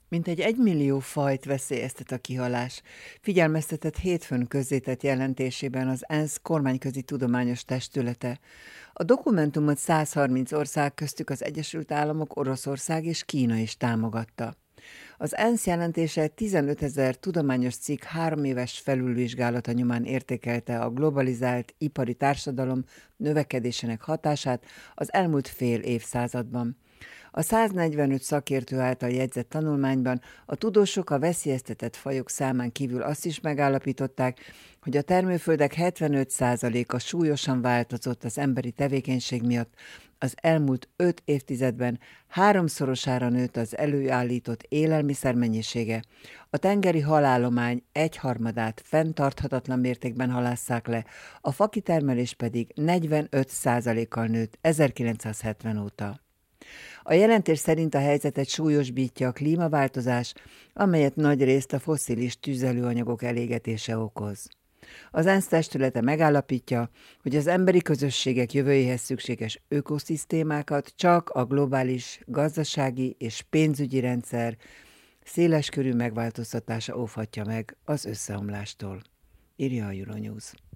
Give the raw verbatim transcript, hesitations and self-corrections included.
Mintegy egymillió fajt veszélyeztet a kihalás, figyelmeztetett hétfőn közzétett jelentésében az ENSZ kormányközi tudományos testülete. A dokumentumot százharminc ország, köztük az Egyesült Államok, Oroszország és Kína is támogatta. Az ENSZ jelentése tizenötezer tudományos cikk három éves felülvizsgálata nyomán értékelte a globalizált ipari társadalom növekedésének hatását az elmúlt fél évszázadban. A száznegyvenöt szakértő által jegyzett tanulmányban a tudósok a veszélyeztetett fajok számán kívül azt is megállapították, hogy a termőföldek hetvenöt százaléka súlyosan változott az emberi tevékenység miatt, az elmúlt öt évtizedben háromszorosára nőtt az előállított élelmiszer mennyisége, a tengeri halállomány egyharmadát fenntarthatatlan mértékben halásszák le, a fakitermelés pedig negyvenöt százalékkal nőtt ezerkilencszázhetven óta. A jelentés szerint a helyzetet súlyosbítja a klímaváltozás, amelyet nagyrészt a fosszilis tüzelőanyagok elégetése okoz. Az ENSZ testülete megállapítja, hogy az emberi közösségek jövőjéhez szükséges ökoszisztémákat csak a globális gazdasági és pénzügyi rendszer széleskörű megváltoztatása óvhatja meg az összeomlástól, írja a Euronews.